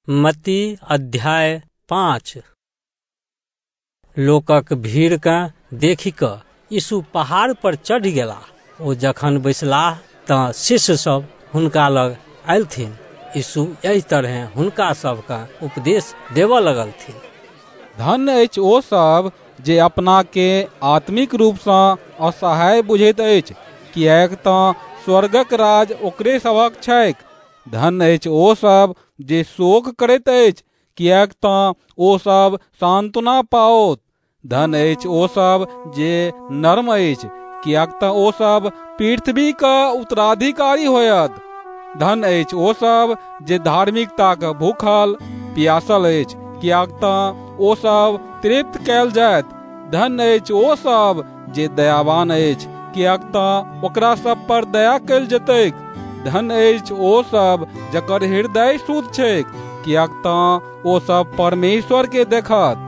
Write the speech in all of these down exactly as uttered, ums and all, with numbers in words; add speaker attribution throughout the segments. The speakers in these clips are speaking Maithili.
Speaker 1: मत्ती अध्याय पाँच। लोकक भीड़ के देखि कऽ यीशु पहाड़ पर चढ़ि गेला। ओ जखन बैसलाह तऽ शिष्य सब हुनका लग अयलथिन। यीशु एहि तरह हुनका सबके उपदेश देबऽ लगलथिन।
Speaker 2: धन्य अछि ओ सब जे अपना के आत्मिक रूप सँ असहाय बुझैत अछि, किएक तऽ स्वर्गक राज ओकरे सभक छैक। धन्य अछि ओ सब जे शोक करैत अछि, किएक तऽ ओ सब सांत्वना पाओत। धन्य अछि ओ सब जे नर्म अछि, किएक तऽ ओ सब पृथ्वी का उत्तराधिकारी होयत। धन्य अछि ओ सब जे धार्मिकता के भूखल प्यासल अछि, किएक तऽ ओ सब तृप्त कयल जायत। धन्य अछि ओ सब जे दयावान अछि, किएक तऽ ओकरा सब पर दया कयल जेतैक। धन्य अछि ओ सब जकर हृदय शुद्ध छैक, किएक तऽ ओ सब परमेश्वर के देखत।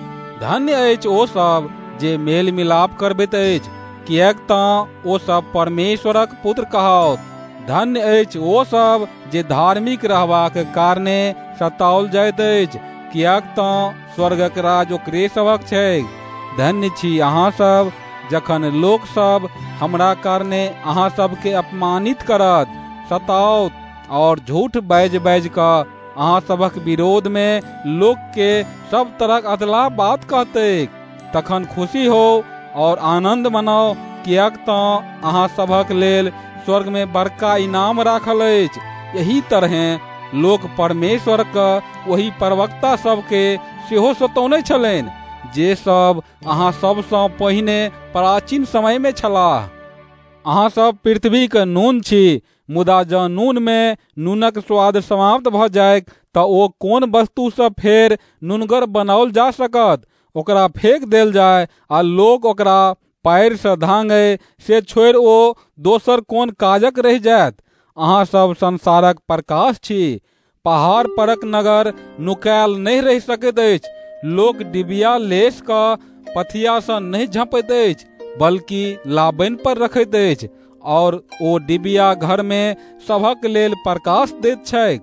Speaker 2: धन्य अछि ओ सब जे मेल मिलाप करबैत अछि, किएक तऽ ओ सब परमेश्वरक पुत्र कहाओत। धन्य अछि ओ सब जे धार्मिक रहबाक कारणे सताओल जाइत अछि, किएक तऽ स्वर्गक राज ओकरे सभक छैक। धन्य छी अहाँ सब जखन लोक सब हमरा कारणे अहाँ सबके अपमानित करत, सताओत और झूठ बाजि बाजि कऽ अहाँ सबक विरोध में लोक के सब तरह अधला बात कहतैक। तखन खुशी हो और आनंद मनाओ, किएक तऽ अहाँ सबक लेल स्वर्ग में बड़का इनाम राखल अछि। यही तरह लोक परमेश्वर का वही प्रवक्ता सबके सेहो सतौने छलनि, जे सब अहाँ सबसँ पहिने प्राचीन समय में छलाह। अहाँ सब पृथ्वी के नून छी, मुदा जँ नून में नूनक स्वाद समाप्त भऽ जाय तऽ ओ कोन वस्तु सँ फेर नूनगर बनाओल जा सकत। ओकरा फेंक देल जाय आ लोक ओकरा पैर सँ धांगै, से छोड़ि ओ दोसर कोन काजक रहि जायत। अहाँ सब संसारक प्रकाश छी। पहाड़ परक नगर नुकायल नहीं रहि सकैत अछि। लोक डिबिया लेस कऽ पथिया सँ नहीं झपैत अछि, बल्कि लाबनि पर रखैत अछि, और ओ डिबिया घर में सभक लेल प्रकाश दैत छैक।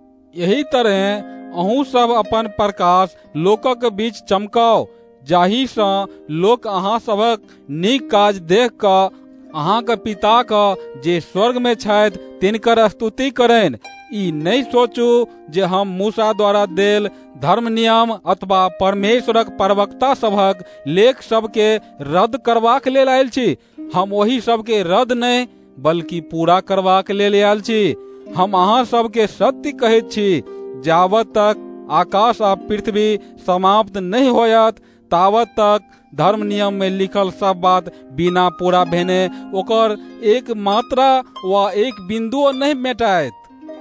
Speaker 2: यही तरह अहूँ सब अपन प्रकाश लोकक बीच चमकाओ, जाहि सँ लोक अहाँ सभक नीक काज देख कऽ अहाँक पिता के जे स्वर्ग में छथि तिनकर स्तुति करनि। ई नहीं सोचू जे हम मूसा द्वारा देल धर्म नियम अथवा परमेश्वरक प्रवक्ता सभक लेख सबके रद्द करबाक लेल आयल छी। हम वही सबके रद्द नहीं बल्कि पूरा करबाक लेल आयल छी। हम अहाँ सबके सत्य कहैत छी, जावत तक आकाश आ पृथ्वी समाप्त नहीं होयत तावत तक धर्म नियम में लिखल सब बात बिना पूरा भेने ओकर एक मात्रा वा एक बिंदुओ नहीं मेटायत।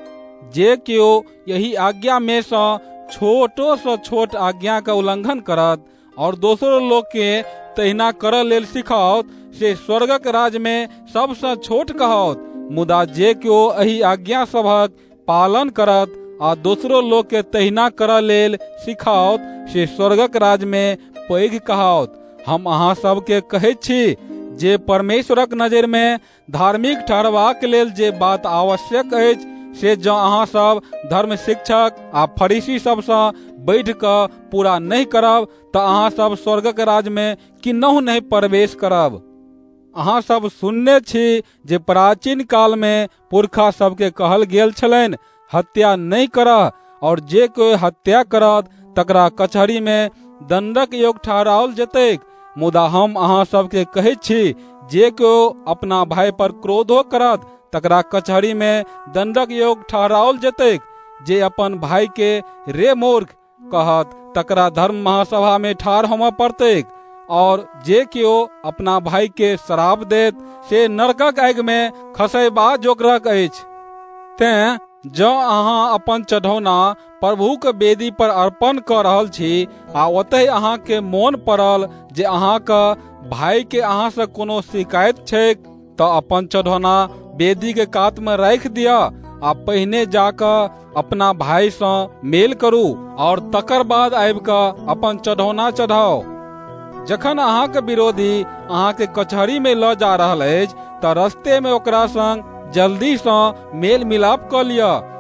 Speaker 2: जे केओ यही आज्ञा में सँ छोटो सँ छोट आज्ञा का उल्लंघन करत और दोसरो लोग के तहिना करऽ लेल सिखाओत, से स्वर्गक राज में सबसँ छोट कहाओत। मुदा जे केओ एही आज्ञा सभक पालन करत आ दोसरो लोग के तहिना करऽ लेल सिखाओत, से स्वर्गक राज में पैघ कहाओत। हम अहाँ सबके कहैत छी, जे परमेश्वरक नजर में धार्मिक ठहरबाक लेल जे बात आवश्यक अछि, से जँ अहाँ सब धर्म शिक्षक आ फरीसी सबसँ बढ़ि कऽ पूरा नहीं करब तऽ अहाँ सब स्वर्गक राज में किन्नहु नहीं प्रवेश करब। अहाँ सब सुनने छी जे प्राचीन काल में पुरखा सबके कहल गेल छलनि, हत्या नहीं करह, और जे कोई हत्या करत तकरा कचहरी में दंडक योग ठहराओल जेतैक। मुदा हम अहाँ सबके कहैत छी, जे केओ अपना भाई पर क्रोधो करत तकरा कचहरी में दंडक योग ठहराओल जेतैक। जे अपन भाई के रे मूर्ख कहत तकरा धर्म महासभा में ठाढ़ होमऽ पड़तैक, और जे केओ अपना भाई के श्राप देत से नरकक आगि में खसैबा जोगरक अछि। तें जँ अहाँ अपन चढ़ौना प्रभु के वेदी पर अर्पण कऽ रहल छी आ ओतहि अहाँ के मोन पड़ल जे अहाँ के भाई के अहाँ से कोनो शिकायत छैक, तऽ अपन चढ़ौना वेदी के कात में राखि दिअ आ पहिने जाकऽ अपना भाई सँ मेल करू, और तकर बाद आबि कऽ अपन चढ़ौना चढ़ाओ। जखन अहाँ के विरोधी अहाँ के कचहरी में लऽ जा रहल अछि तऽ रस्ते में ओकरा संग जल्दी सँ मेल मिलाप कऽ लिअ,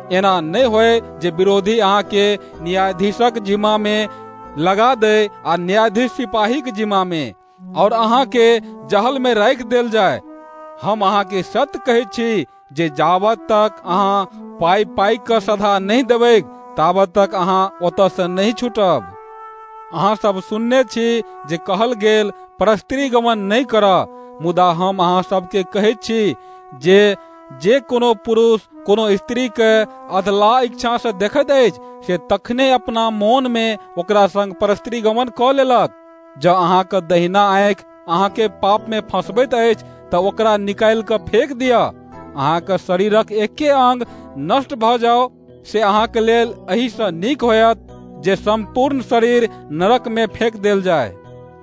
Speaker 2: एना नहीं होए जे विरोधी अहाँ के न्यायाधीशक जिम्मा में लगा दे आ न्यायाधीश सिपाही के जिम्मा में और अहाँ के जहल में राख देल जाए। हम अहाँ के सत्य कहे छी जे जावत तक अहाँ पाई पाई के सधा नहीं देबै तावत तक अहाँ ओतऽ से नहीं छूटब। अहाँ सब सुनने छी जे कहल गेल परस्त्री गमन नहीं करऽ, मुदा हम अहाँ सबके कहै छी जे जे कोनो पुरुष कोनो स्त्री के अधला इच्छा से देखैत अछि से तखने अपना मोन में ओकरा संग परस्त्री गमन कऽ लेलक। जँ अहाँ के दहिना आँखि अहाँ के पाप में फंसबैत अछि तऽ ओकरा निकालि कऽ फेंक दिअ। अहाँ के शरीरक एके अंग नष्ट भऽ जाओ से अहाँ के लेल एही से नीक होयत जे संपूर्ण शरीर नरक में फेंक देल जाय।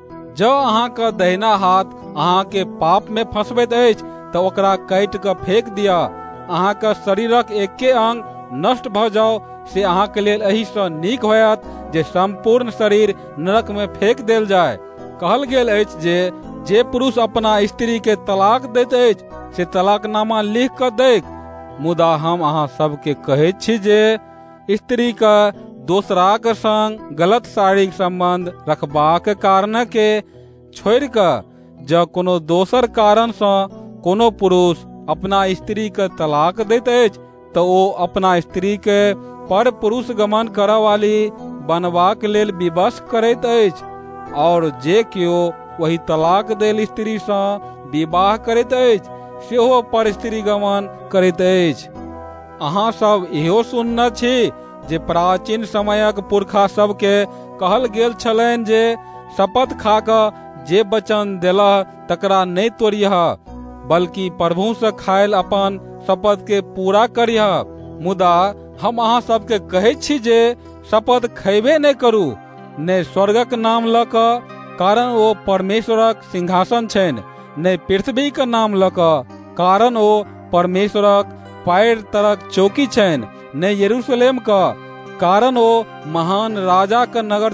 Speaker 2: जँ अहाँ के दहिना हाथ अहाँ के पाप में फंसबैत अछि तऽ ओकरा काटि कऽ फेंक दिअ। अहाँ के शरीरक एके अंग नष्ट भऽ जाओ से अहाँ के लेल एही से नीक होयत जे संपूर्ण शरीर नरक में फेंक देल जाय। कहल गेल अछि जे जे पुरुष अपना स्त्री के तलाक दैत अछि से तलाकनामा लिख कऽ दैक, मुदा हम अहाँ सबके कहै छी जे स्त्री के दोसराक संग गलत शारीरिक संबंध रखबाक कारण के छोड़ि कऽ जँ कोनो दोसर कारण सँ कोनो पुरुष अपना स्त्री के तलाक दैत अछि तऽ ओ अपना स्त्री के पर पुरुष गमन करऽ वाली बनबाक लेल विवश करैत अछि। और जे केओ वही तलाक देल स्त्री सँ विवाह करैत अछि सेहो पर स्त्री गमन करैत अछि। अहाँ सब इहो सुनने छी जे प्राचीन समयक पुरखा सबके कहल गेल छलनि जे शपथ खा कऽ जे वचन देलह तकरा नहीं तोड़ियह, बल्कि प्रभु से खायल अपन शपथ के पूरा करियह। मुदा हम अहाँ सबके कहै छी जे शपथ खैबे नहीं करू, ने स्वर्गक नाम लऽ कऽ कारण ओ परमेश्वरक सिंहासन छनि, ने पृथ्वी के नाम लऽ कऽ कारण ओ परमेश्वरक पैर तरक चौकी छनि, ने यरूशलेम का कारण ओ महान राजा का नगर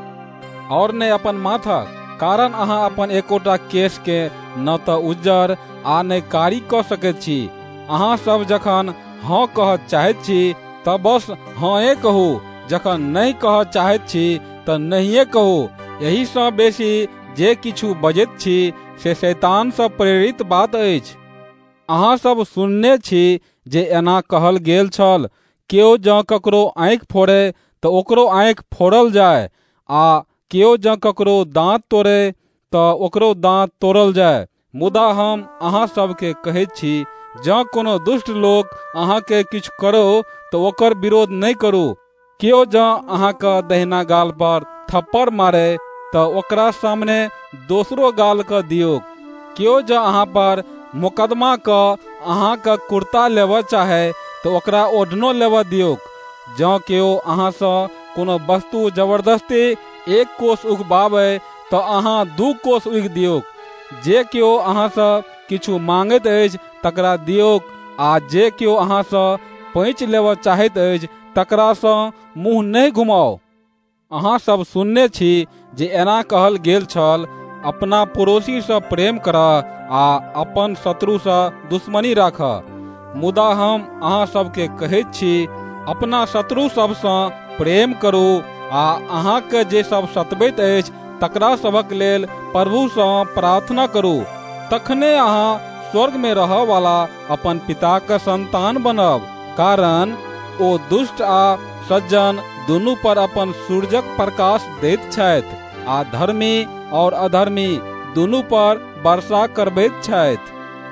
Speaker 2: छनि, और ने अपन माथा कारण अहाँ अपन एकोटा केश के न तऽ उज्जर आ ने कारी कऽ सकैत छी। अहाँ सब जखन हाँ कहऽ चाहैत छी तऽ बस हाँ कहू, जखन नहीं कहऽ चाहैत छी तऽ नहिए कहू। यही सँ बेसी जे किछु बजैत छी से शैतान सँ प्रेरित बात अछि। अहाँ सब सुनने छी जे एना कहल गेल छल, केओ जँ ककरो आँखि फोड़े तऽ ओकरो आँखि फोड़ल जाय, आ केओ जँ ककरो दाँत तोड़े तऽ ओकरो दाँत तोड़ल जाय। मुदा हम अहाँ सबके कहैत छी, जँ कोनो दुष्ट लोक अहाँ के किछु करो तऽ ओकर विरोध नहीं करू। केओ जँ अहाँ के दहिना गाल पर थप्पड़ मारे तऽ ओकरा सामने दोसरो गाल के दियौ। केओ जँ अहाँ पर मुकदमा कऽ अहाँ के कुर्ता लेबऽ चाहे तऽ ओकरा ओढ़नो लेबऽ दियौ। जँ केओ अहाँ सँ कोनो वस्तु जबरदस्ती एक कोस उगबावे तऽ अहाँ दू कोस उगि दियौ। जे केओ अहाँ सँ किछु मांगैत अछि तकरा दियौ, आ जे केओ अहाँ सँ पैंच लेबऽ चाहैत अछि तकरा सँ मुँह नहीं घुमाओ। अहाँ सब सुनने छी जे एना कहल गेल छल, अपना पड़ोसी सँ प्रेम करऽ आ अपन शत्रु सँ दुश्मनी राखऽ। मुदा हम अहाँ सबके कहैत छी, अपना शत्रु सब सँ प्रेम करू आ अहाँ के जे सब सतबैत अछि तकरा सबक लेल प्रभु सँ प्रार्थना करू, तखने अहाँ स्वर्ग में रहऽ वाला अपन पिता के संतान बनब। कारण ओ दुष्ट आ सज्जन दुनू पर अपन सूरजक प्रकाश दैत छथि, आ धर्मी और अधर्मी दुनू पर वर्षा करबैत छथि।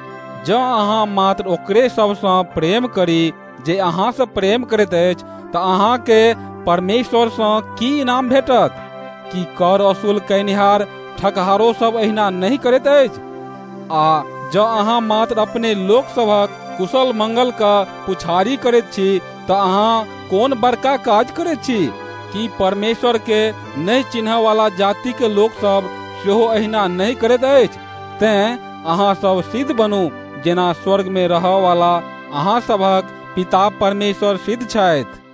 Speaker 2: जँ अहाँ मात्र ओकरे सब सँ प्रेम करी जे अहाँ से प्रेम करैत अछि तऽ अहाँ के परमेश्वर सँ की इनाम भेटत? कि कर वसूल कनिहार ठकहारो सब एहिना नहीं करैत अछि? आ जँ अहाँ मात्र अपने लोक सभक कुशल मंगल का पुछारी करैत छी तऽ अहाँ कोन बड़का काज करैत छी? कि परमेश्वर के नहीं चिन्हऽ वाला जाति के लोक सब सेहो एहिना नहीं करैत अछि? तें अहाँ सब सिद्ध बनू, जेना स्वर्ग में रहऽ वाला अहाँ सभक पिता परमेश्वर सिद्ध छथि।